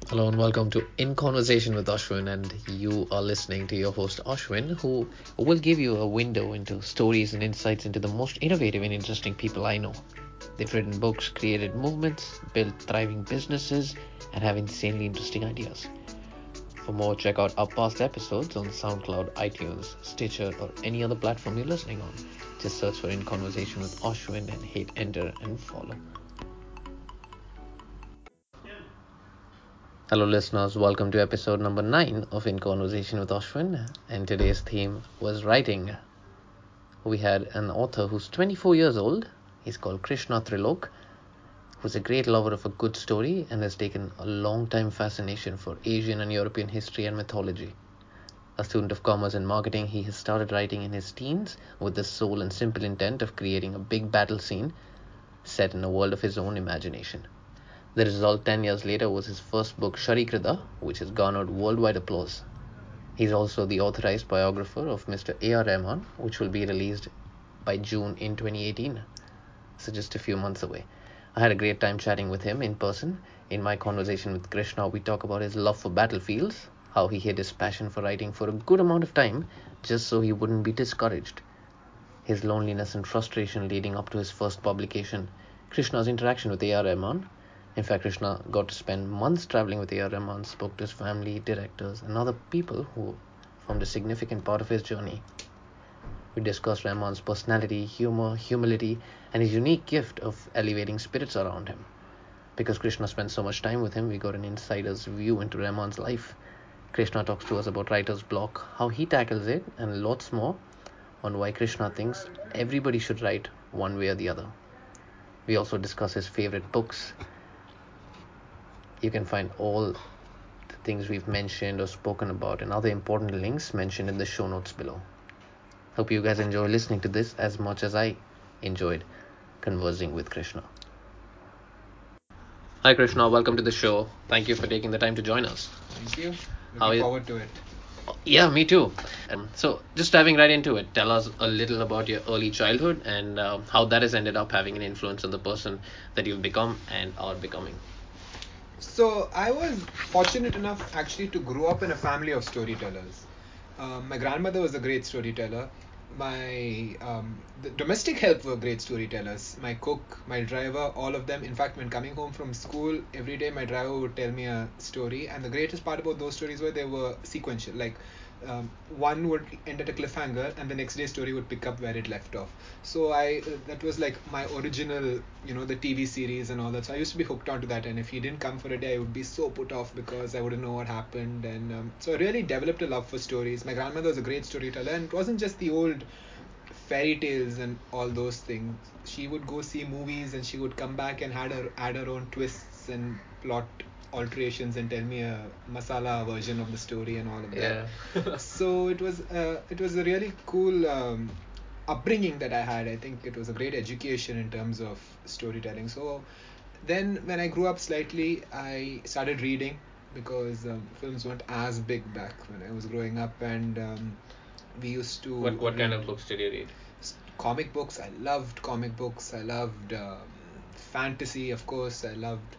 Hello and welcome to In Conversation with Ashwin, and you are listening to your host Ashwin, who will give you a window into stories and insights into the most innovative and interesting people I know. They've written books, created movements, built thriving businesses, and have insanely interesting ideas. For more, check out our past episodes on SoundCloud, iTunes, Stitcher, or any other platform you're listening on. Just search for In Conversation with Ashwin and hit enter and follow. Hello, listeners. Welcome to episode number 9 of In Conversation with Ashwin. And today's theme was writing. We had an author who's 24 years old. He's called Krishna Trilok, who's a great lover of a good story and has taken a long time fascination for Asian and European history and mythology. A student of commerce and marketing, he has started writing in his teens with the sole and simple intent of creating a big battle scene set in a world of his own imagination. The result 10 years later was his first book, Sharikrida, which has garnered worldwide applause. He's also the authorized biographer of Mr. A.R. Rahman, which will be released by June in 2018, so just a few months away. I had a great time chatting with him in person. In my conversation with Krishna, we talk about his love for battlefields, how he hid his passion for writing for a good amount of time just so he wouldn't be discouraged, his loneliness and frustration leading up to his first publication, Krishna's interaction with A.R. Rahman. In fact, Krishna got to spend months traveling with A.R. Rahman, spoke to his family, directors, and other people who formed a significant part of his journey. We discussed Rahman's personality, humor, humility, and his unique gift of elevating spirits around him. Because Krishna spent so much time with him, we got an insider's view into Rahman's life. Krishna talks to us about writer's block, how he tackles it, and lots more on why Krishna thinks everybody should write one way or the other. We also discuss his favorite books. You can find all the things we've mentioned or spoken about and other important links mentioned in the show notes below. Hope you guys enjoy listening to this as much as I enjoyed conversing with Krishna. Hi Krishna, welcome to the show. Thank you for taking the time to join us. Thank you. How Looking is- forward to it. Yeah, me too. So just diving right into it, tell us a little about your early childhood and how that has ended up having an influence on the person that you've become and are becoming. So I was fortunate enough actually to grow up in a family of storytellers. My grandmother was a great storyteller. The domestic help were great storytellers. My cook, my driver, all of them. In fact, when coming home from school, every day my driver would tell me a story. And the greatest part about those stories were they were sequential. Like one would end at a cliffhanger, and the next day story would pick up where it left off. So that was like my original, the TV series and all that. So I used to be hooked onto that, and if he didn't come for a day, I would be so put off because I wouldn't know what happened. And so I really developed a love for stories. My grandmother was a great storyteller, and it wasn't just the old fairy tales and all those things. She would go see movies, and she would come back and add her own twists and plot alterations and tell me a masala version of the story and all of that. Yeah. So it was a really cool upbringing that I had. I think it was a great education in terms of storytelling. So then when I grew up slightly, I started reading because films weren't as big back when I was growing up, and we used to What kind read of books did you read? comic books. I loved comic books. I loved fantasy, of course. I loved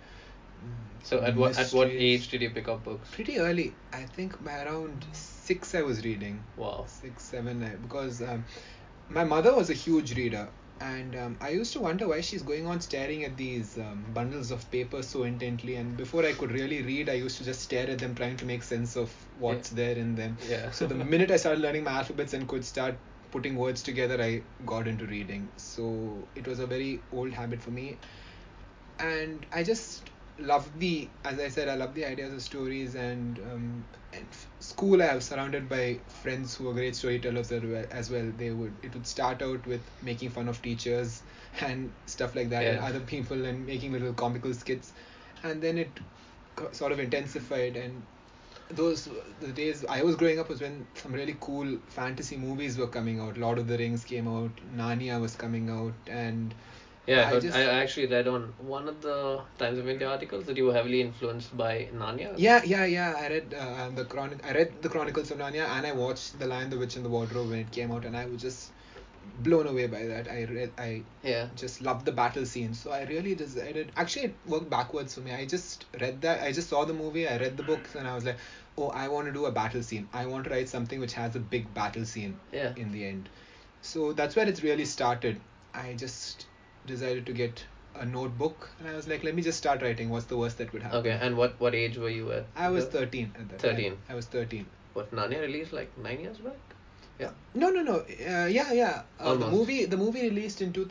So at what mysteries. age did you pick up books? Pretty early. I think by around 6 I was reading. Wow. 6, 7, because my mother was a huge reader, and I used to wonder why she's going on staring at these bundles of paper so intently. And before I could really read, I used to just stare at them, trying to make sense of what's there in them. Yeah. So the minute I started learning my alphabets and could start putting words together, I got into reading. So it was a very old habit for me, and I just as I said, I love the ideas of stories. And school, I was surrounded by friends who were great storytellers as well. It would start out with making fun of teachers and stuff like that, and Yeah. other people, and making little comical skits, and then it sort of intensified. And the days I was growing up was when some really cool fantasy movies were coming out. Lord of the Rings came out, Narnia was coming out, and Yeah, I just I actually read on one of the Times of India articles that you were heavily influenced by Narnia. Yeah. I read the Chronicles of Narnia, and I watched The Lion, the Witch, and the Wardrobe when it came out, and I was just blown away by that. I Yeah. just loved the battle scene. So I really decided. Actually, it worked backwards for me. I just read that. I just saw the movie. I read the books, and I was like, oh, I want to do a battle scene. I want to write something which has a big battle scene Yeah. in the end. So that's where it's really started. I just decided to get a notebook, and I was like, let me just start writing. What's the worst that could happen? Okay, and what age were you at? I was 13 at that time. 13. I was 13. What, Narnia released like 9 years back? Yeah. No. Yeah. The Almost. movie released in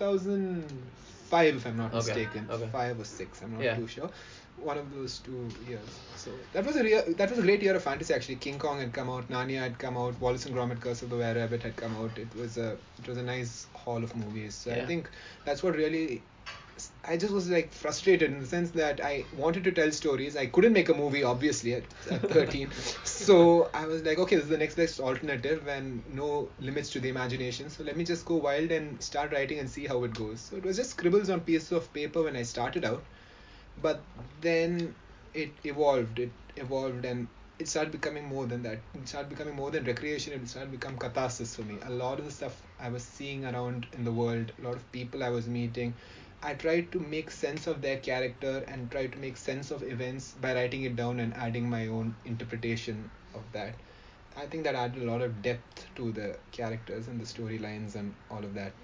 2005, if I'm not Okay, mistaken. okay. 5 or 6. I'm not Yeah. too sure. One of those 2 years. So that was a great year of fantasy actually. King Kong had come out, Narnia had come out, Wallace and Gromit: Curse of the Were Rabbit had come out. It was a nice haul of movies. So I Yeah. think that's what really. I just was like frustrated in the sense that I wanted to tell stories. I couldn't make a movie obviously at 13. So I was like, okay, this is the next best alternative and no limits to the imagination. So let me just go wild and start writing and see how it goes. So it was just scribbles on pieces of paper when I started out. But then it evolved. And it started becoming more than that. It started becoming more than recreation. It started becoming catharsis for me. A lot of the stuff I was seeing around in the world, a lot of people I was meeting, I tried to make sense of their character and try to make sense of events by writing it down and adding my own interpretation of that. I think that added a lot of depth to the characters and the storylines and all of that.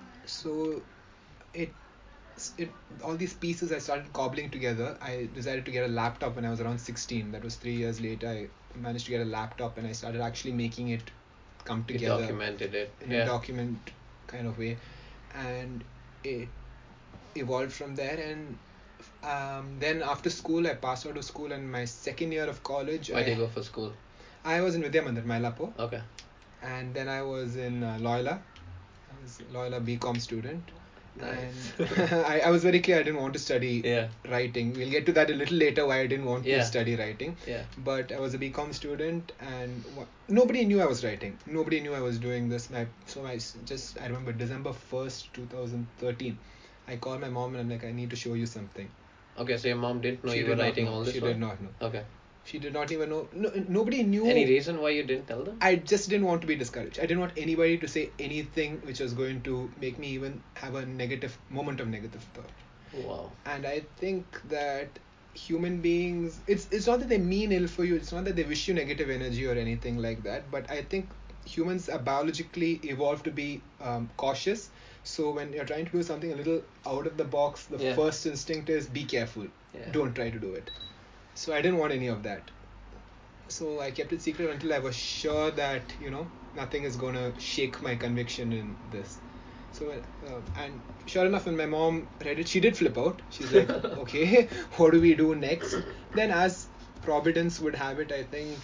So it it all these pieces I started cobbling together. I decided to get a laptop when I was around 16. That was 3 years later. I managed to get a laptop and I started actually making it come You together documented it. in a document kind of way, and it evolved from there. And then after school, I passed out of school, and my second year of college, Why did you go for school? I was in Vidya Mandir, Mylapore, Okay. and then I was in Loyola. I was Loyola BCom student. Nice. And I was very clear I didn't want to study Yeah. writing. We'll get to that a little later why I didn't want Yeah. to study writing. Yeah. But I was a BCom student and nobody knew I was writing. Nobody knew I was doing this. I remember December 1st, 2013. I called my mom and I'm like, I need to show you something. Okay, so your mom didn't know She you did were not writing know. all this She work? did not know. Okay. She did not even know. No, nobody knew. Any reason why you didn't tell them? I just didn't want to be discouraged. I didn't want anybody to say anything which was going to make me even have a moment of negative thought. Wow. And I think that human beings, it's not that they mean ill for you. It's not that they wish you negative energy or anything like that. But I think humans are biologically evolved to be cautious. So when you're trying to do something a little out of the box, the Yeah. first instinct is be careful. Yeah. Don't try to do it. So I didn't want any of that. So I kept it secret until I was sure that nothing is gonna shake my conviction in this. So and sure enough, when my mom read it, she did flip out. She's like, "Okay, what do we do next?" Then, as Providence would have it, I think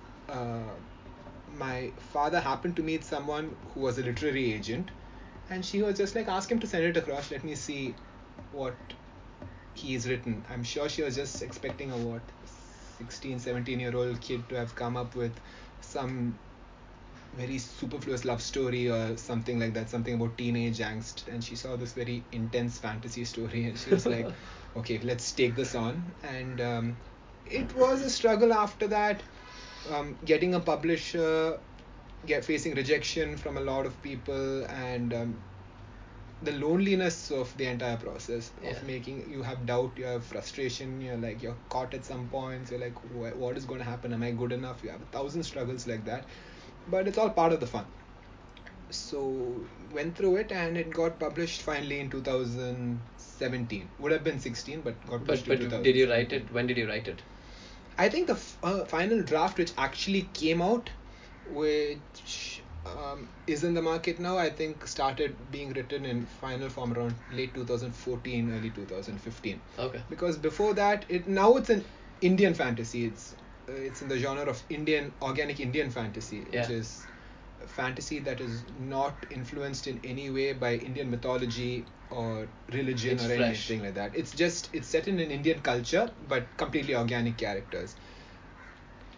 my father happened to meet someone who was a literary agent, and she was just like, "Ask him to send it across. Let me see what he's written." I'm sure she was just expecting a 16, 17-year-old kid to have come up with some very superfluous love story or something like that, something about teenage angst. And she saw this very intense fantasy story and she was like, okay, let's take this on. And it was a struggle after that, getting a publisher, facing rejection from a lot of people, and the loneliness of the entire process of making. You have doubt, you have frustration, you're caught at some points, you're like, what is going to happen, am I good enough? You have 1,000 struggles like that, but it's all part of the fun. So went through it and it got published finally in 2017. Would have been 16 but got pushed to 2017. Did you write it? When did you write it? I think the final draft which actually came out, which is in the market now, I think started being written in final form around late 2014, early 2015. Okay. Because before that, it's an Indian fantasy. It's in the genre of organic Indian fantasy, which is a fantasy that is not influenced in any way by Indian mythology or religion It's or fresh. anything like that. It's set in an Indian culture, but completely organic characters.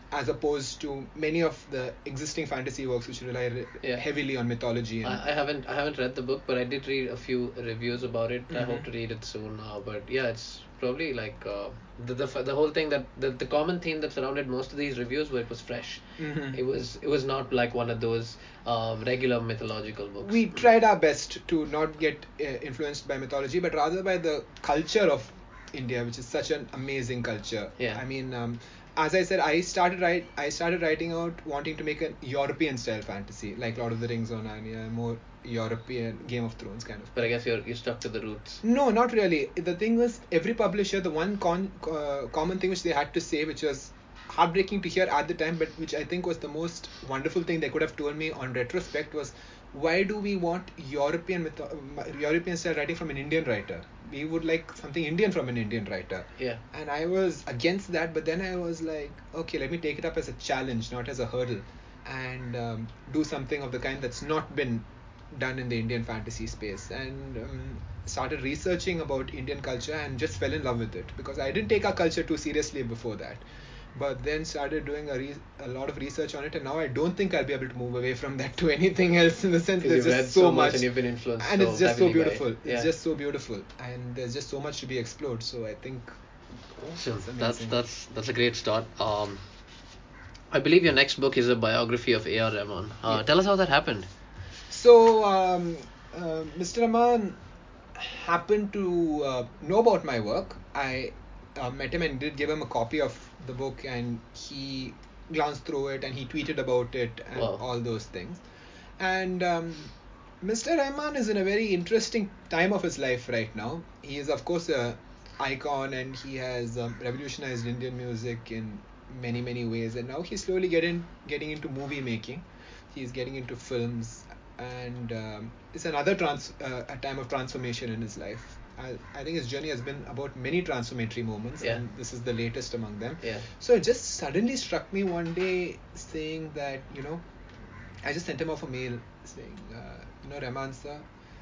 as opposed to many of the existing fantasy works which rely Yeah. heavily on mythology. And I haven't read the book, but I did read a few reviews about it. I hope Mhm. to read it soon. But yeah, it's probably like the whole thing that the common theme that surrounded most of these reviews were it was fresh. Mhm. It was not like one of those regular mythological books. We tried our best to not get influenced by mythology, but rather by the culture of India, which is such an amazing culture. Yeah. I mean, as I said, I started writing out wanting to make a European style fantasy, like Lord of the Rings or Narnia, more European Game of Thrones kind of. But I guess you're stuck to the roots. No, not really. The thing was, every publisher, the one common thing which they had to say, which was heartbreaking to hear at the time, but which I think was the most wonderful thing they could have told me on retrospect, was why do we want European style writing from an Indian writer? We would like something Indian from an Indian writer. Yeah. And I was against that, but then I was like, okay, let me take it up as a challenge, not as a hurdle, and do something of the kind that's not been done in the Indian fantasy space. And started researching about Indian culture and just fell in love with it, because I didn't take our culture too seriously before that. But then started doing a lot of research on it, and now I don't think I'll be able to move away from that to anything else, in the sense Because there's you've read just so much and you've been influenced, and so it's just so heavily by it. beautiful. Yeah. It's just so beautiful, and there's just so much to be explored. So I think So it's amazing. that's a great start. I believe your next book is a biography of A.R. Rahman. Yeah. Tell us how that happened. So, Mr. Rahman happened to know about my work. I met him and did give him a copy of the book, and he glanced through it and he tweeted about it and Wow. all those things. And Mr. Rahman is in a very interesting time of his life right now. He is, of course, a icon, and he has revolutionized Indian music in many, many ways. And now he's slowly getting into movie making. He's getting into films, and it's another a time of transformation in his life. I think his journey has been about many transformatory moments, Yeah. and this is the latest among them. Yeah. So it just suddenly struck me one day, saying that, I just sent him off a mail saying, Rahman sir,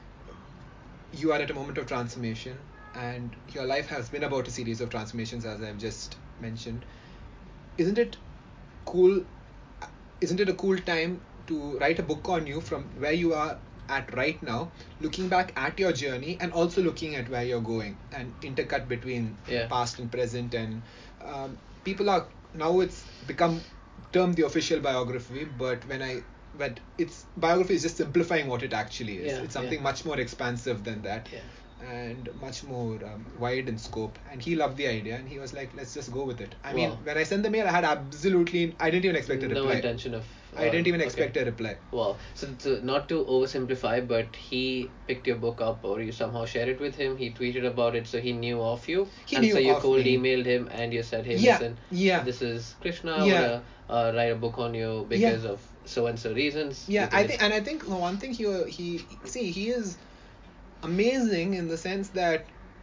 you are at a moment of transformation, and your life has been about a series of transformations, as I've just mentioned. Isn't it cool? Isn't it a cool time to write a book on you from where you are at right now, looking back at your journey and also looking at where you're going, and intercut between Yeah. past and present? And people are now, it's become termed the official biography, but it's biography is just simplifying what it actually is. Yeah, It's something yeah. much more expansive than that. Yeah. And much more wide in scope. And he loved the idea, and he was like, let's just go with it. I mean, Wow. when I sent the mail, I didn't even expect a No reply. intention of. I didn't even okay. expect a reply. Wow. So not to oversimplify, but he picked your book up, or you somehow shared it with him. He tweeted about it, so he knew of you. He and knew so you of cold me. emailed him, and you said, "Hey, Yeah, listen, yeah. this is Krishna. I Yeah. wanna write a book on you because of so and so reasons." Yeah, You can I think the one thing he is amazing in the sense that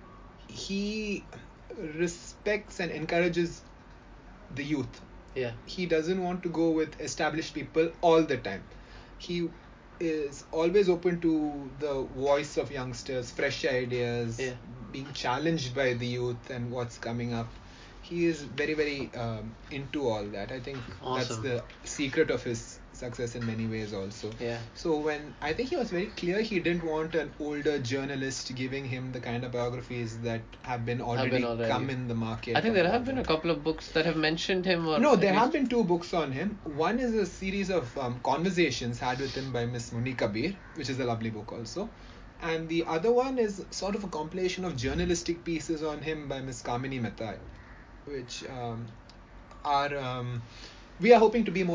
he respects and encourages the youth. Yeah. He doesn't want to go with established people all the time. He is always open to the voice of youngsters, fresh ideas, Yeah. being challenged by the youth and what's coming up. He is very, very into all that. I think that's Awesome. the secret of his success in many ways also. Yeah. So I think he was very clear, he didn't want an older journalist giving him the kind of biographies that have been already come in the market. I think of there have all been that. a couple of books that have mentioned him. Or No, at there least- have been 2 books on him. One is a series of conversations had with him by Miss Muni Kabir, which is a lovely book also. And the other one is sort of a compilation of journalistic pieces on him by Miss Kamini Mehta, which are we are hoping to be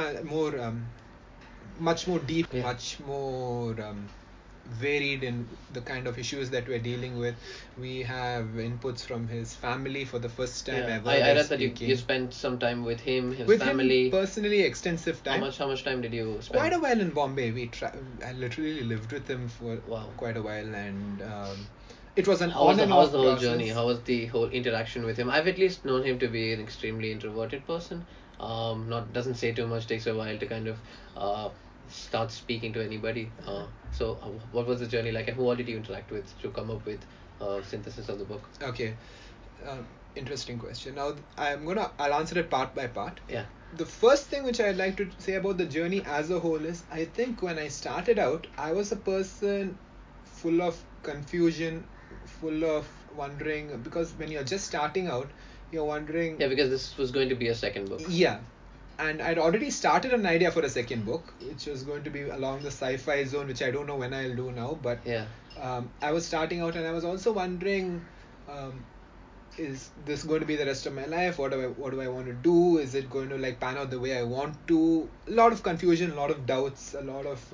much more deep, Yeah. much more varied in the kind of issues that we're dealing with. We have inputs from his family for the first time Yeah. ever. I they're read that speaking. you spent some time with him, his With family. him personally, extensive time. How much time did you spend? Quite a while in Bombay. I literally lived with him for Wow. quite a while, and it was an How was on and how was off the whole process. journey? How was the whole interaction with him? I've at least known him to be an extremely introverted person. Not doesn't say too much. Takes a while to kind of start speaking to anybody. So what was the journey like, and who all did you interact with to come up with synthesis of the book? Okay, interesting question. Now I'll answer it part by part. Yeah. the first thing which I'd like to say about the journey as a whole is, I think when I started out, I was a person full of confusion, full of wondering, because when you're just starting out, you're wondering. Yeah, because this was going to be a second book. Yeah. And I'd already started an idea for a second book, which was going to be along the sci-fi zone, which I don't know when I'll do now. But Yeah. I was starting out, and I was also wondering, is this going to be the rest of my life? What do I want to do? Is it going to like pan out the way I want to? A lot of confusion, a lot of doubts, a lot of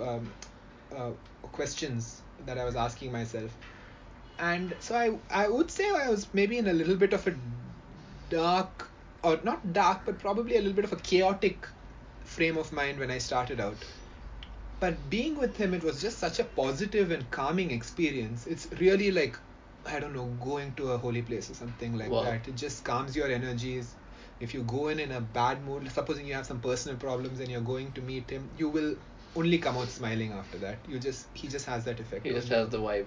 questions that I was asking myself. And so I would say I was maybe in a little bit of a dark, or not dark, but probably a little bit of a chaotic frame of mind when I started out. But being with him, it was just such a positive and calming experience. It's really like, I don't know, going to a holy place or something like Wow. that. It just calms your energies. If you go in a bad mood, supposing you have some personal problems and you're going to meet him, you will only come out smiling after that. He just has that effect. He just on you. has the vibe.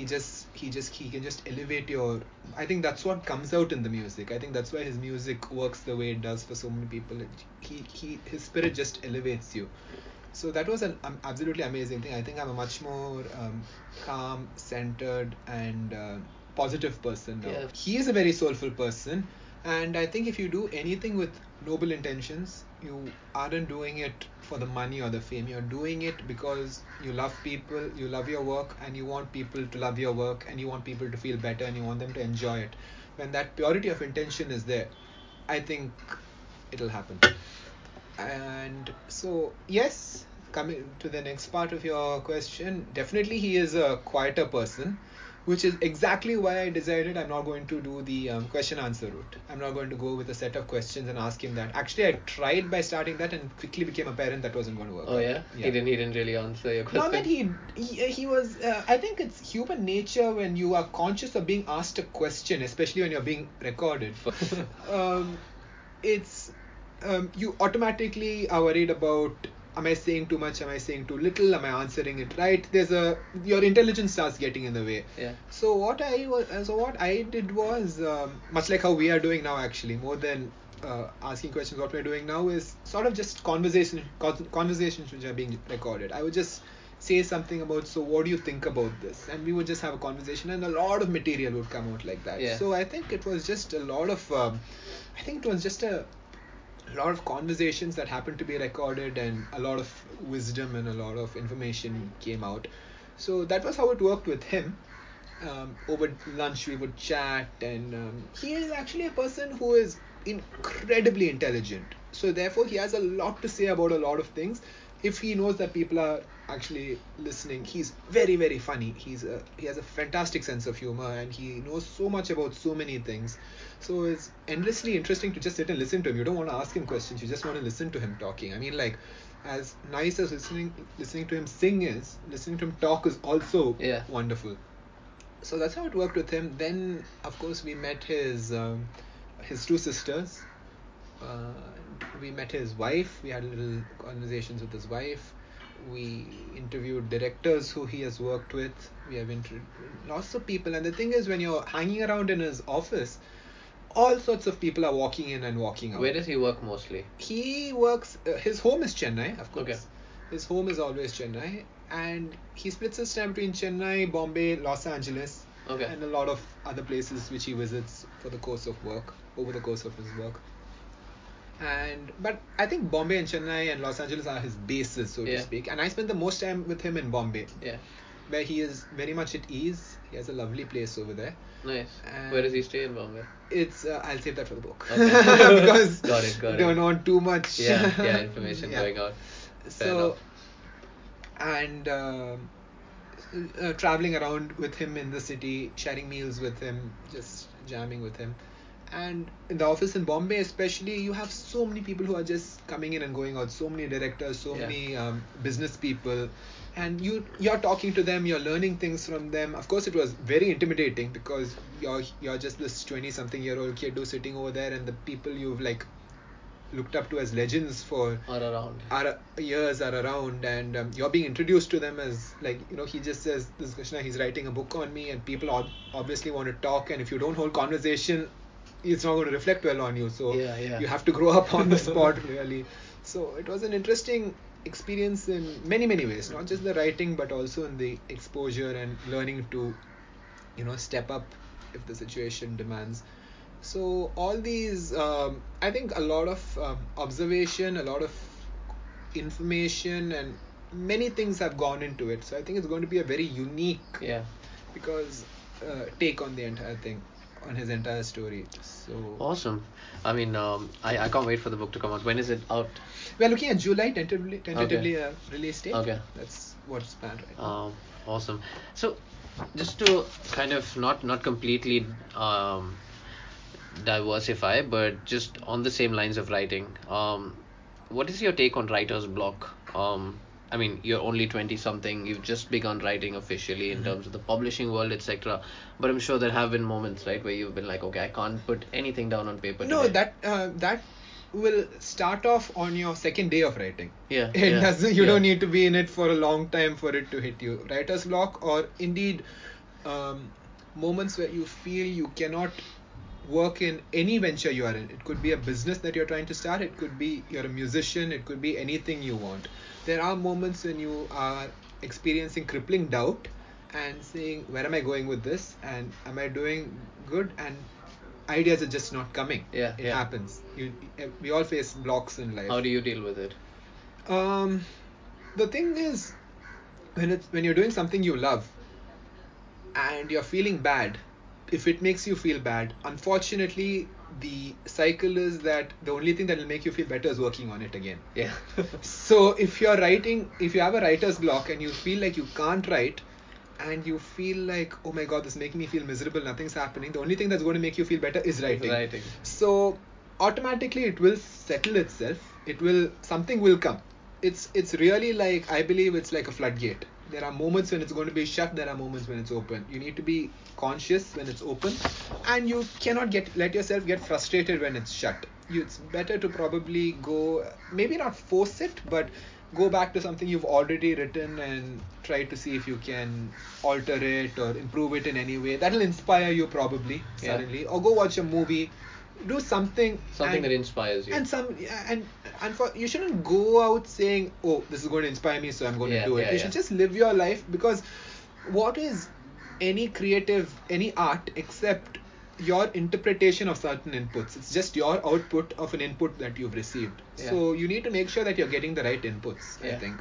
He can just elevate your. I think that's what comes out in the music. I think that's why his music works the way it does for so many people. His spirit just elevates you. So that was an absolutely amazing thing. I think I'm a much more calm, centered, and positive person now. Yeah. He is a very soulful person, and I think if you do anything with noble intentions, you aren't doing it for the money or the fame. You're doing it because you love people, you love your work, and you want people to love your work, and you want people to feel better, and you want them to enjoy it. When that purity of intention is there, I think it'll happen. And so, yes, coming to the next part of your question, definitely he is a quieter person, which is exactly why I decided I'm not going to do the question answer route. I'm not going to go with a set of questions and ask him that. Actually, I tried by starting that and quickly became apparent that wasn't going to work. Oh yeah? He didn't really answer your question. Not that he was. I think it's human nature when you are conscious of being asked a question, especially when you're being recorded. It's you automatically are worried about, am I saying too much, am I saying too little, am I answering it right? Your intelligence starts getting in the way. Yeah. So what I did was much like how we are doing now, actually, more than asking questions. What we're doing now is sort of just conversations which are being recorded. I would just say something about, so what do you think about this, and we would just have a conversation, and a lot of material would come out like that. Yeah. So I think it was just a lot of conversations that happened to be recorded, and a lot of wisdom and a lot of information came out. So that was how it worked with him. Over lunch we would chat, and he is actually a person who is incredibly intelligent, so therefore he has a lot to say about a lot of things. If he knows that people are actually listening, he's very, very funny. He has a fantastic sense of humor, and he knows so much about so many things. So it's endlessly interesting to just sit and listen to him. You don't want to ask him questions, you just want to listen to him talking. I mean, like, as nice as listening to him sing is, listening to him talk is also wonderful. So that's how it worked with him. Then, of course, we met his two sisters. We met his wife. We had little conversations with his wife. We interviewed directors who he has worked with. We have interviewed lots of people. And the thing is, when you're hanging around in his office, all sorts of people are walking in and walking out. Where does he work mostly? He works. His home is Chennai, of course. Okay. His home is always Chennai, and he splits his time between Chennai, Bombay, Los Angeles, and a lot of other places which he visits for the course of work, over the course of his work. But I think Bombay and Chennai and Los Angeles are his bases, so to speak. And I spent the most time with him in Bombay. Yeah. Where he is very much at ease. He has a lovely place over there. Nice. Where does he stay in Bombay? It's I'll save that for the book. Okay. Because got it. Don't want too much. Information going out. So, and traveling around with him in the city, sharing meals with him, just jamming with him. And in the office in Bombay especially, you have so many people who are just coming in and going out, so many directors, so many business people, and you're talking to them, you're learning things from them. Of course, it was very intimidating because you're just this 20-something-year-old kid who's sitting over there, and the people you've like looked up to as legends for years are around, and you're being introduced to them as, like, he just says, this Krishna, he's writing a book on me, and people obviously want to talk, and if you don't hold conversation, it's not going to reflect well on you. So Yeah. you have to grow up on the spot really. So it was an interesting experience in many ways, not just the writing but also in the exposure and learning to step up if the situation demands. So all these, I think a lot of observation, a lot of information, and many things have gone into it. So I think it's going to be a very unique, because take on the entire thing, on his entire story. So Awesome. I mean, I can't wait for the book to come out. When is it out? we're looking at July tentatively release date. Okay. That's what's planned right now. Awesome. So, just to kind of not completely diversify, but just on the same lines of writing, what is your take on writer's block? I mean, you're only 20 something, you've just begun writing officially in terms of the publishing world, etc. But I'm sure there have been moments, right, where you've been like, okay, I can't put anything down on paper No, today. that will start off on your second day of writing. Yeah, It yeah, doesn't. You yeah. don't need to be in it for a long time for it to hit you. Writer's block, or indeed moments where you feel you cannot work in any venture you are in. It could be a business that you're trying to start. It could be you're a musician. It could be anything you want. There are moments when you are experiencing crippling doubt and saying, where am I going with this? And am I doing good? And ideas are just not coming. Yeah, It yeah. happens. We all face blocks in life. How do you deal with it? The thing is, when you're doing something you love and you're feeling bad, if it makes you feel bad, unfortunately the cycle is that the only thing that will make you feel better is working on it again. Yeah. So if you have a writer's block and you feel like you can't write, and you feel like, oh my god, this is making me feel miserable, nothing's happening, the only thing that's going to make you feel better is writing. So automatically it will settle itself. Something will come. It's really like, I believe it's like a floodgate. There are moments when it's going to be shut, there are moments when it's open. You need to be conscious when it's open, and you cannot let yourself get frustrated when it's shut. It's better to probably go, maybe not force it, but go back to something you've already written and try to see if you can alter it or improve it in any way. That'll inspire you probably suddenly. Or go watch a movie, do something that inspires you. And you shouldn't go out saying, oh, this is going to inspire me, so I'm going to do it. You should just live your life, because what is any art except your interpretation of certain inputs? It's just your output of an input that you've received. So you need to make sure that you're getting the right inputs, I think.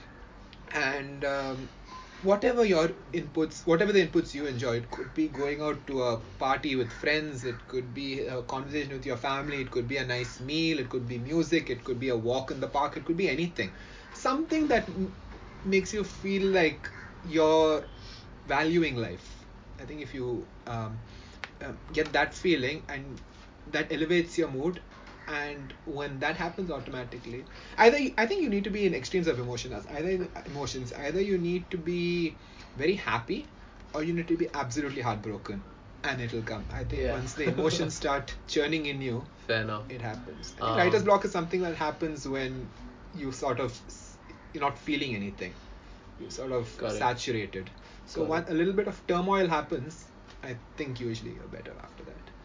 And whatever the inputs you enjoy, it could be going out to a party with friends, it could be a conversation with your family, it could be a nice meal, it could be music, it could be a walk in the park, it could be anything. Something that makes you feel like you're valuing life. I think if you get that feeling, and that elevates your mood, and when that happens automatically, I think you need to be in extremes of emotions. Either you need to be very happy, or you need to be absolutely heartbroken, and it'll come. I think once the emotions start churning in you, fair enough, it happens. I think writer's block is something that happens when you you're not feeling anything. You're sort of saturated. So a little bit of turmoil happens, I think usually you're better after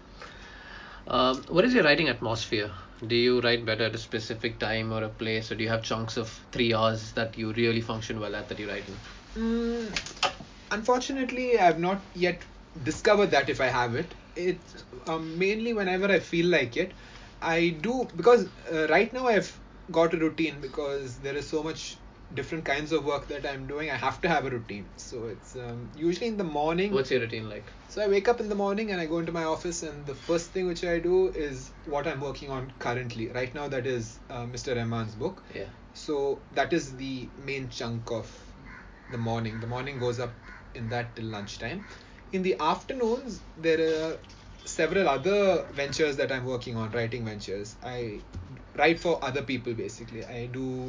that. What is your writing atmosphere? Do you write better at a specific time or a place, or do you have chunks of 3 hours that you really function well at, that you write in? Unfortunately, I've not yet discovered that if I have it. It's mainly whenever I feel like it. I do, because right now I've got a routine, because there is so much different kinds of work that I'm doing. I have to have a routine. So it's usually in the morning. What's your routine like? So I wake up in the morning and I go into my office, and the first thing which I do is what I'm working on currently. Right now, that is Mr. Rahman's book. Yeah. So that is the main chunk of the morning. The morning goes up in that till lunchtime. In the afternoons, there are several other ventures that I'm working on, writing ventures. I write for other people basically. I do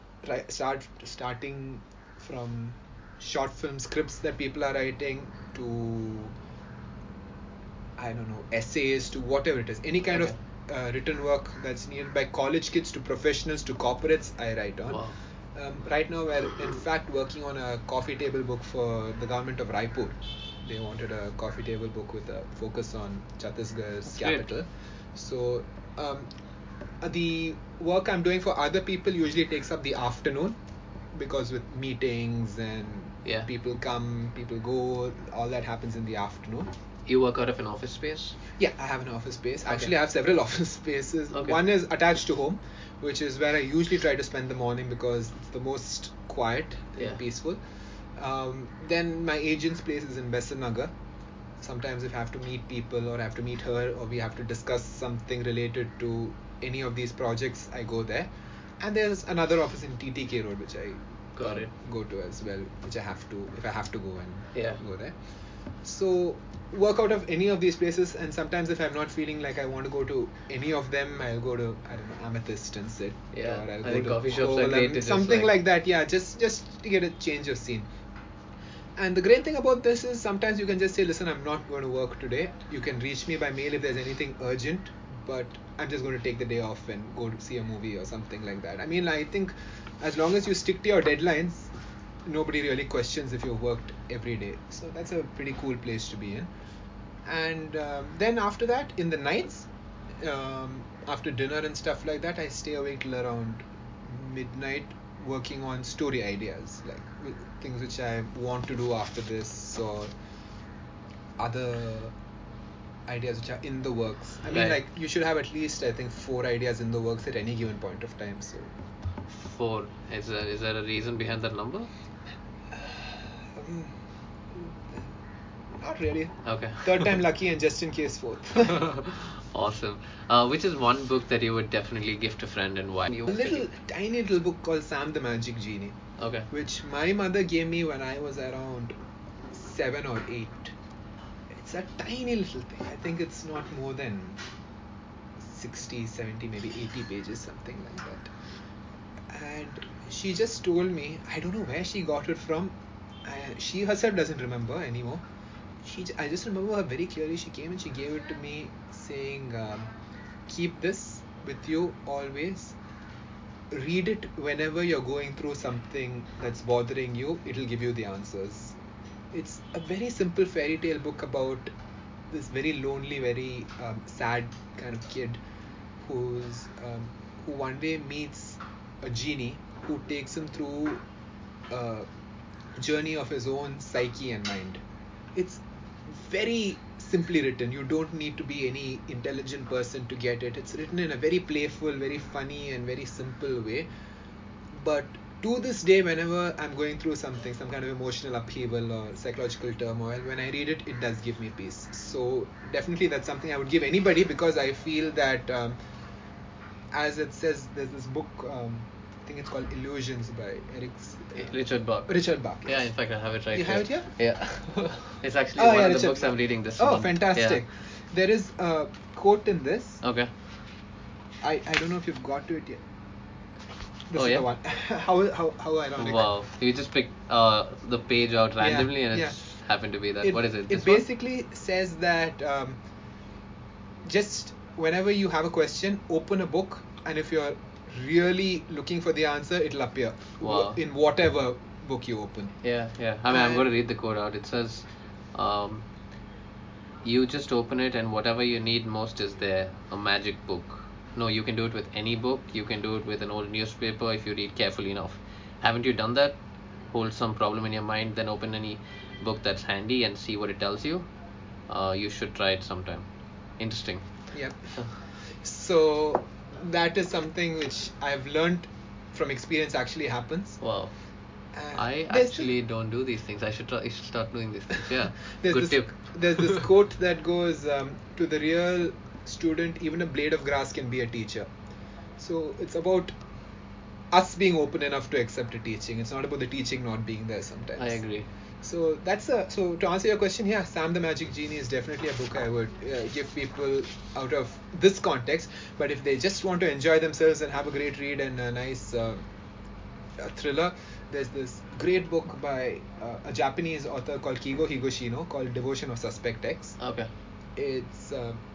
starting from short film scripts that people are writing, to, I don't know, essays, to whatever it is, any kind of written work that's needed by college kids to professionals to corporates, I write on. Wow. Right now we're in fact working on a coffee table book for the government of Raipur. They wanted a coffee table book with a focus on Chhattisgarh's Great. capital. So the work I'm doing for other people usually takes up the afternoon, because with meetings and Yeah. people come, people go, all that happens in the afternoon. You work out of an office space? Yeah, I have an office space. Okay. Actually, I have several office spaces. Okay. One is attached to home, which is where I usually try to spend the morning because it's the most quiet Yeah. and peaceful. Then my agent's place is in Besant Nagar. Sometimes if I have to meet people, or I have to meet her, or we have to discuss something related to any of these projects, I go there. And there's another office in TTK Road, which I Got it. go to as well, which I have to, if I have to go and Yeah. go there. So work out of any of these places, and sometimes if I'm not feeling like I want to go to any of them, I'll go to, I don't know, Amethyst and sit. Yeah, Or I'll I go think to coffee shops are Kovalam, great to just something like- like that. Yeah, just to get a change of scene. And the great thing about this is sometimes you can just say, listen, I'm not going to work today. You can reach me by mail if there's anything urgent, but I'm just going to take the day off and go to see a movie or something like that. I mean, I think as long as you stick to your deadlines, nobody really questions if you've worked every day. So that's a pretty cool place to be in. And then after that, in the nights, after dinner and stuff like that, I stay awake till around midnight working on story ideas, like things which I want to do after this, or other ideas which are in the works. I mean, Right. like, you should have at least, I think, 4 ideas in the works at any given point of time. So 4. Is there a reason behind that number? um, not really. Okay. Third time lucky, and just in case fourth. Awesome. Which is one book that you would definitely gift a friend, and why? A tiny little book called Sam the Magic Genie, Okay. which my mother gave me when I was around 7 or 8. It's a tiny little thing. I think it's not more than 60, 70, maybe 80 pages, something like that. And she just told me, I don't know where she got it from. She herself doesn't remember anymore. I just remember her very clearly. She came and she gave it to me, saying, keep this with you always. Read it whenever you're going through something that's bothering you. It'll give you the answers. It's a very simple fairy tale book about this very lonely, very sad kind of kid who one day meets a genie who takes him through a journey of his own psyche and mind. It's very simply written. You don't need to be any intelligent person to get it. It's written in a very playful, very funny, and very simple way. But to this day, whenever I'm going through something, some kind of emotional upheaval or psychological turmoil, when I read it, it does give me peace. So definitely that's something I would give anybody, because I feel that, as it says, there's this book, I think it's called Illusions by Richard Bach. Richard Bach. Yeah, Yes. in fact, I have it right You here. have it here? Yeah. It's actually Oh, one yeah, of the Richard books Bach. I'm reading this Oh, month. fantastic. There is a quote in this. Yeah. Okay. I don't know if you've got to it yet. This Oh, is yeah? the one. how ironic. Wow. You just picked the page out randomly, and yeah. it happened to be that. What is it? This It basically says that just whenever you have a question, open a book, and if you're really looking for the answer, it'll appear. Wow. In whatever book you open. Yeah, yeah. I mean, I'm And- going to read the quote out. It says, you just open it, and whatever you need most is there, a magic book. No, you can do it with any book. You can do it with an old newspaper if you read carefully enough. Haven't you done that? Hold some problem in your mind, then open any book that's handy and see what it tells you. You should try it sometime. Interesting. Yep. So that is something which I've learned from experience actually happens. Wow. And I there's actually don't do these things. I should start doing these things. Yeah. There's Good this, tip. There's this quote that goes, to the real student, even a blade of grass can be a teacher. So it's about us being open enough to accept a teaching. It's not about the teaching not being there sometimes. I agree. So so to answer your question, yeah, Sam the Magic Genie is definitely a book I would give people out of this context. But if they just want to enjoy themselves and have a great read and a nice thriller, there's this great book by a Japanese author called Kigo Higashino called Devotion of Suspect X. Okay. It's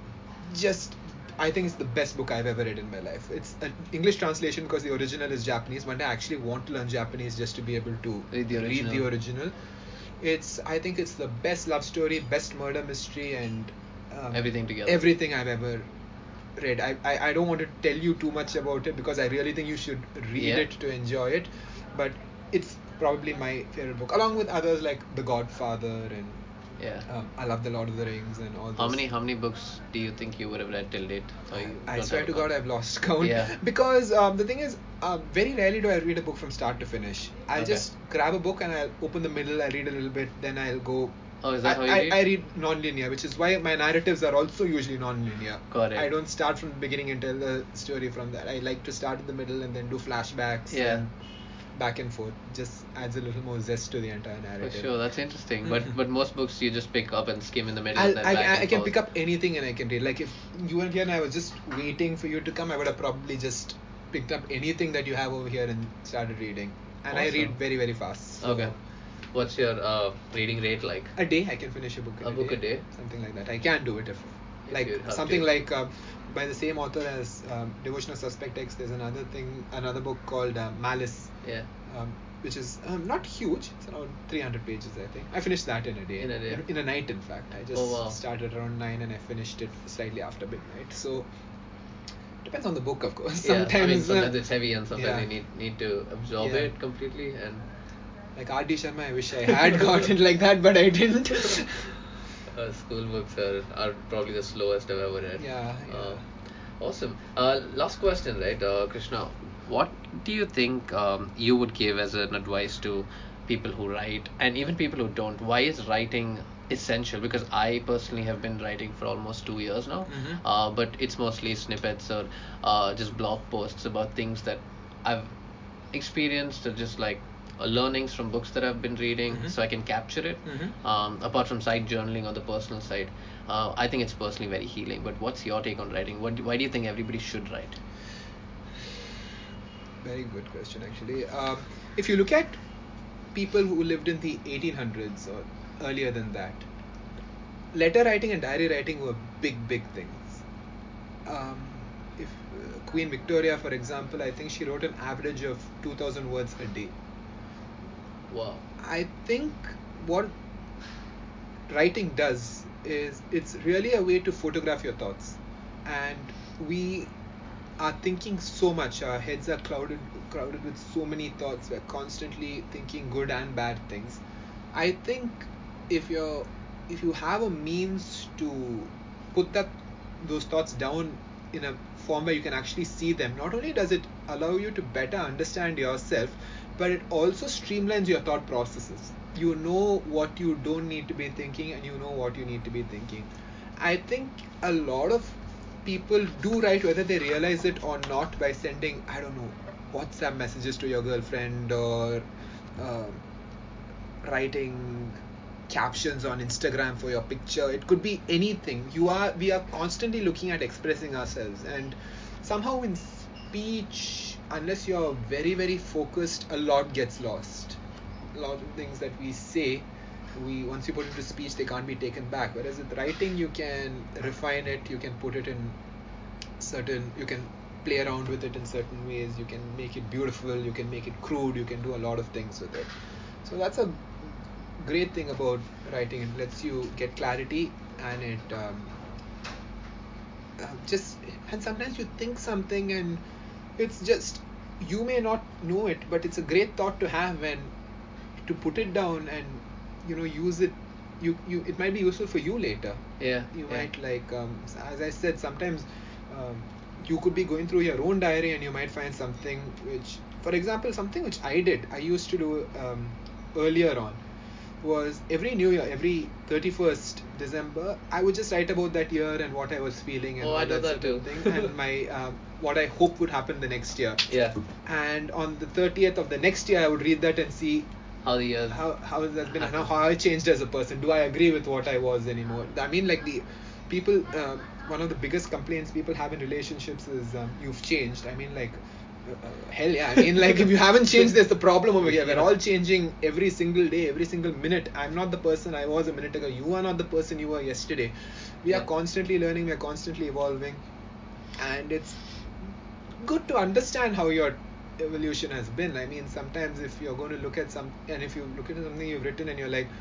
I think it's the best book I've ever read in my life. It's an English translation because the original is Japanese. One day I actually want to learn Japanese just to be able to Read the original. original. I think it's the best love story, best murder mystery, and Everything together. everything I've ever read. I don't want to tell you too much about it because I really think you should read Yeah. it to enjoy it. But it's probably my favorite book, along with others like The Godfather and Yeah. I love The Lord of the Rings and all How those. many books do you think you would have read till date? Or you I don't swear have to a God, count? I've lost count. Yeah. Because the thing is, very rarely do I read a book from start to finish. I'll Okay. just grab a book and I'll open the middle, I'll read a little bit, then I'll go. Oh, is that how you read? I read non-linear, which is why my narratives are also usually non-linear. Got it. I don't start from the beginning and tell the story from that. I like to start in the middle and then do flashbacks Yeah. and back and forth. Just adds a little more zest to the entire For narrative. sure, that's interesting. But most books you just pick up and skim in the middle I'll, and then back and I can forth. pick up anything and I can read. Like if you were here and I was just waiting for you to come, I would have probably just picked up anything that you have over here and started reading. And I read Awesome. very, very fast. So Okay. What's your reading rate like? a day I can finish a book. A book a day? Something like that. I can do it if If like you have something to. like by the same author as Devotion of Suspect X. There's another book called Malice. Yeah. Which is not huge. It's around 300 pages, I think. I finished that in a day. In a day. In a night, in fact. I just Oh, wow. started around 9 and I finished it slightly after midnight. So, depends on the book, of course. Yeah. Sometimes, I mean, sometimes it's heavy and sometimes yeah. you need to absorb Yeah. it completely and. Like R.D. Sharma, I wish I had got it like that, but I didn't. School books are probably the slowest I've ever read. Yeah. Awesome. Last question, right, Krishna? What do you think you would give as an advice to people who write and even people who don't? Why is writing essential? Because I personally have been writing for almost 2 years now, but it's mostly snippets or just blog posts about things that I've experienced or just like learnings from books that I've been reading, so I can capture it. Apart from side journaling on the personal side, I think it's personally very healing. But what's your take on writing? Why do you think everybody should write? Very good question, actually. If you look at people who lived in the 1800s or earlier than that, letter writing and diary writing were big things. If Queen Victoria, for example, I think she wrote an average of 2,000 words a day. Wow. I think what writing does is it's really a way to photograph your thoughts, and we are thinking so much. Our heads are crowded with so many thoughts. We're constantly thinking good and bad things. I think if you have a means to put those thoughts down in a form where you can actually see them, not only does it allow you to better understand yourself, but it also streamlines your thought processes. You know what you don't need to be thinking and you know what you need to be thinking. I think a lot of people do write whether they realize it or not by sending, I don't know, WhatsApp messages to your girlfriend or um, writing captions on Instagram for your picture. It could be anything. We are constantly looking at expressing ourselves, and somehow in speech, unless you're very focused, a lot gets lost. A lot of things that we say, we once you put it into speech, they can't be taken back. Whereas with writing, you can refine it, you can put it in you can play around with it in certain ways, you can make it beautiful, you can make it crude, you can do a lot of things with it. So that's a great thing about writing. It lets you get clarity, and it just and sometimes you think something and it's just, you may not know it, but it's a great thought to have, and to put it down and use it. You it might be useful for you later. You might like as I said, sometimes you could be going through your own diary and you might find something which, for example, something which I used to do earlier on was every New Year, every 31st December, I would just write about that year and what I was feeling and Oh, all I know that that sort of too. thing, and my what I hope would happen the next year. Yeah. And on the 30th of the next year, I would read that and see How the years. how has that been, and happened. how I changed as a person. Do I agree with what I was anymore? I mean, like the people, one of the biggest complaints people have in relationships is you've changed. I mean, like hell yeah. I mean, like if you haven't changed, there's the problem over here. We're all changing every single day, every single minute. I'm not the person I was a minute ago. You are not the person you were yesterday. We are constantly learning. We are constantly evolving, and it's good to understand how your evolution has been. I mean, sometimes if you're going to look at if you look at something you've written and you're like,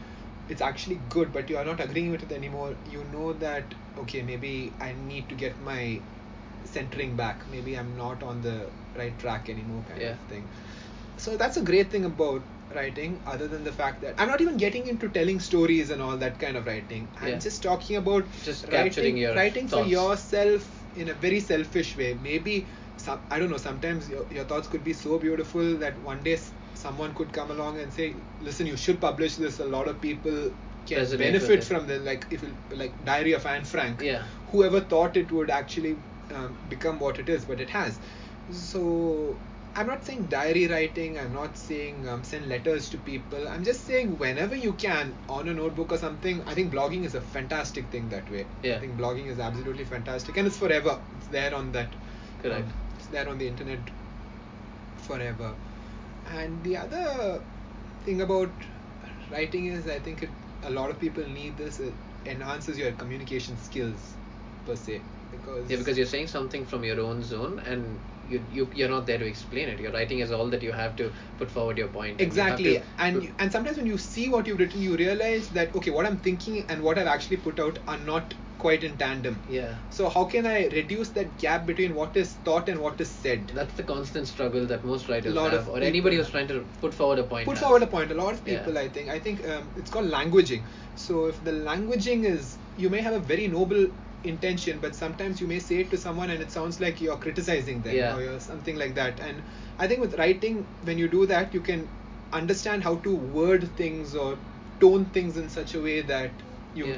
it's actually good, but you are not agreeing with it anymore, you know that okay, maybe I need to get my centering back, maybe I'm not on the right track anymore, kind of thing. So that's a great thing about writing, other than the fact that I'm not even getting into telling stories and all that kind of writing. I'm just talking about just capturing your writing thoughts for yourself in a very selfish way. Maybe I don't know, sometimes your thoughts could be so beautiful that one day someone could come along and say, listen, you should publish this, a lot of people can Resonate benefit with it. from the, like, if you, like Diary of Anne Frank. Yeah. Whoever thought it would actually become what it is, but it has. So I'm not saying diary writing, I'm not saying send letters to people. I'm just saying whenever you can, on a notebook or something. I think blogging is a fantastic thing that way. Yeah. I think blogging is absolutely fantastic, and it's forever. It's there on that. Correct. It's there on the internet forever. And the other thing about writing is, I think a lot of people need this. It enhances your communication skills per se, because you're saying something from your own zone, and you're not there to explain it. Your writing is all that you have to put forward your point. Exactly. And sometimes when you see what you've written, you realize that okay, what I'm thinking and what I've actually put out are not quite in tandem. Yeah. So how can I reduce that gap between what is thought and what is said? That's the constant struggle that most writers Lot have, of or anybody people who's trying to put forward a point. A lot of people, Yeah. I think it's called languaging. So if the languaging is, you may have a very noble intention, but sometimes you may say it to someone and it sounds like you're criticizing them, Yeah. or you're something like that. And I think with writing, when you do that, you can understand how to word things or tone things in such a way that you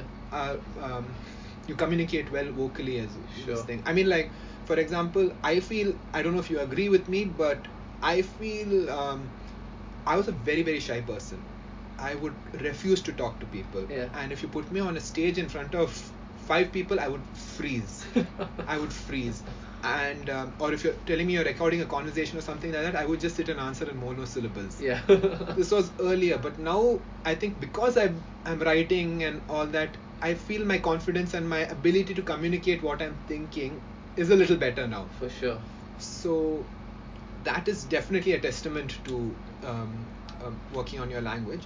you communicate well vocally as Sure. this thing. I mean, like, for example, I feel, I don't know if you agree with me, but I feel I was a very, very shy person. I would refuse to talk to people. Yeah. And if you put me on a stage in front of 5 people, I would freeze. I would freeze. And or if you're telling me you're recording a conversation or something like that, I would just sit and answer in monosyllables. Yeah. This was earlier, but now I think because I'm writing and all that, I feel my confidence and my ability to communicate what I'm thinking is a little better now. For sure. So that is definitely a testament to working on your language.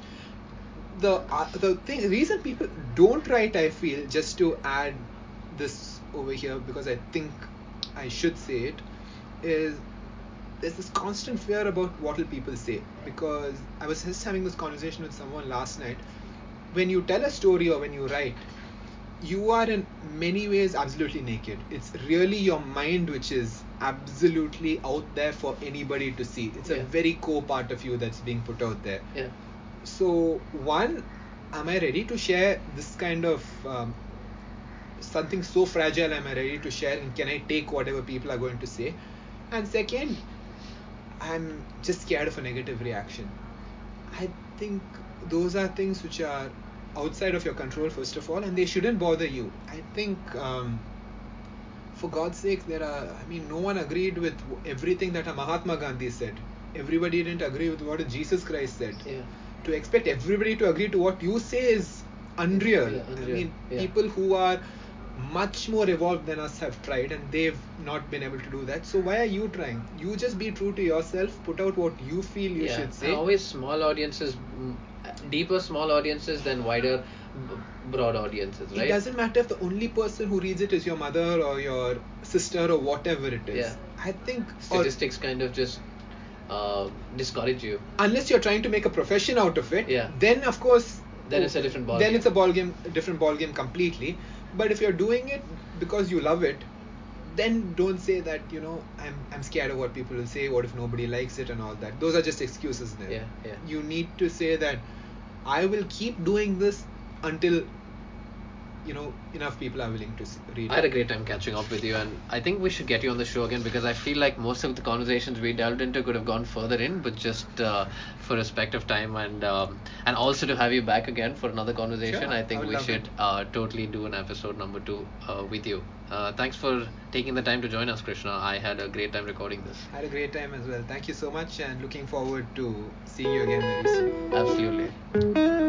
The reason people don't write, I feel, just to add this over here, because I think I should say it, is there's this constant fear about what will people say. Because I was just having this conversation with someone last night. When you tell a story or when you write, you are in many ways absolutely naked. It's really your mind which is absolutely out there for anybody to see. It's a very core part of you that's being put out there. Yeah. So one, am I ready to share this kind of something so fragile? Am I ready to share, and can I take whatever people are going to say? And second, I'm just scared of a negative reaction. I think those are things which are outside of your control, first of all, and they shouldn't bother you. I think for God's sake, no one agreed with everything that a Mahatma Gandhi said. Everybody didn't agree with what Jesus Christ said. Yeah. To expect everybody to agree to what you say is unreal. Yeah, unreal. I mean, people who are much more evolved than us have tried, and they've not been able to do that. So why are you trying? You just be true to yourself, put out what you feel you should say. And always small audiences, deeper small audiences than wider broad audiences, right? It doesn't matter if the only person who reads it is your mother or your sister or whatever it is. Yeah. I think Statistics kind of just discourage you. Unless you're trying to make a profession out of it, then of course, then it's a different ballgame. Then it's a different ballgame completely. But if you're doing it because you love it, then don't say that, I'm scared of what people will say, what if nobody likes it and all that. Those are just excuses then. Yeah. You need to say that I will keep doing this until enough people are willing to read it. I had a great time catching up with you, and I think we should get you on the show again, because I feel like most of the conversations we delved into could have gone further in, but just for respect of time and also to have you back again for another conversation. Sure, I think we should totally do an episode number 2 with you. Thanks for taking the time to join us, Krishna. I had a great time recording this. I had a great time as well. Thank you so much, and looking forward to seeing you again very soon. Absolutely.